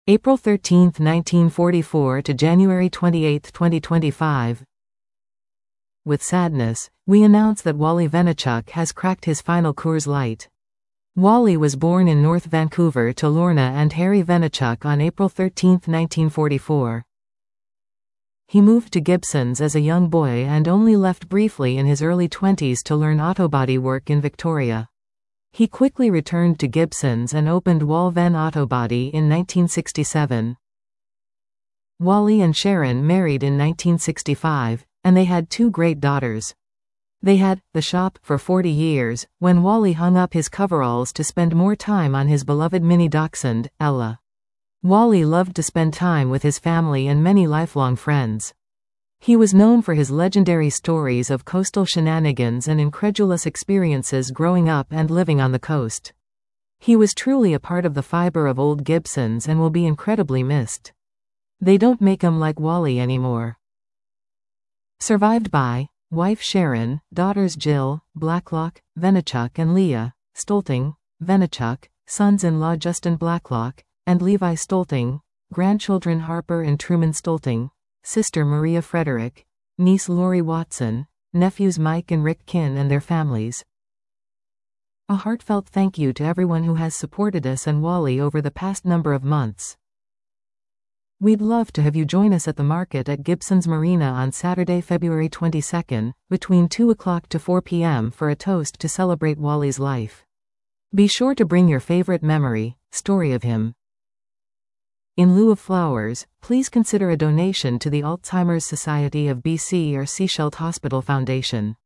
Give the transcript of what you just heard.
April 13, 1944 to January 28, 2025. With sadness, we announce that Wally Vaynerchuk has cracked his final Coors Light. Wally was born in North Vancouver to Lorna and Harry Vaynerchuk on April 13, 1944. He moved to Gibsons as a young boy and only left briefly in his early 20s to learn autobody work in Victoria. He quickly returned to Gibsons and opened Wal Van Autobody in 1967. Wally and Sharon married in 1965, and they had two great daughters. They had the shop for 40 years, when Wally hung up his coveralls to spend more time on his beloved mini dachshund, Ella. Wally loved to spend time with his family and many lifelong friends. He was known for his legendary stories of coastal shenanigans and incredulous experiences growing up and living on the coast. He was truly a part of the fiber of old Gibsons and will be incredibly missed. They don't make 'em like Wally anymore. Survived by wife Sharon, daughters Jill, Blacklock, Vaynerchuk and Leah, Stolting, Vaynerchuk, sons-in-law Justin Blacklock, and Levi Stolting, grandchildren Harper and Truman Stolting, sister Maria Frederick, niece Lori Watson, nephews Mike and Rick Kinn and their families. A heartfelt thank you to everyone who has supported us and Wally over the past number of months. We'd love to have you join us at the market at Gibsons Marina on Saturday, February 22, between 2 o'clock to 4 p.m. for a toast to celebrate Wally's life. Be sure to bring your favorite story of him. In lieu of flowers, please consider a donation to the Alzheimer's Society of BC or Sechelt Hospital Foundation.